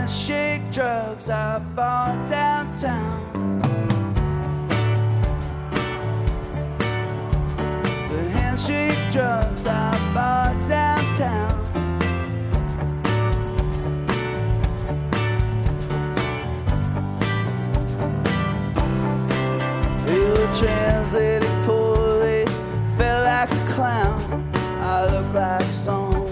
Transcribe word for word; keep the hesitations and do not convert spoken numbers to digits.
handshake drugs I bought downtown. The handshake drugs I bought downtown. They were translated poorly, felt like a clown. I look like some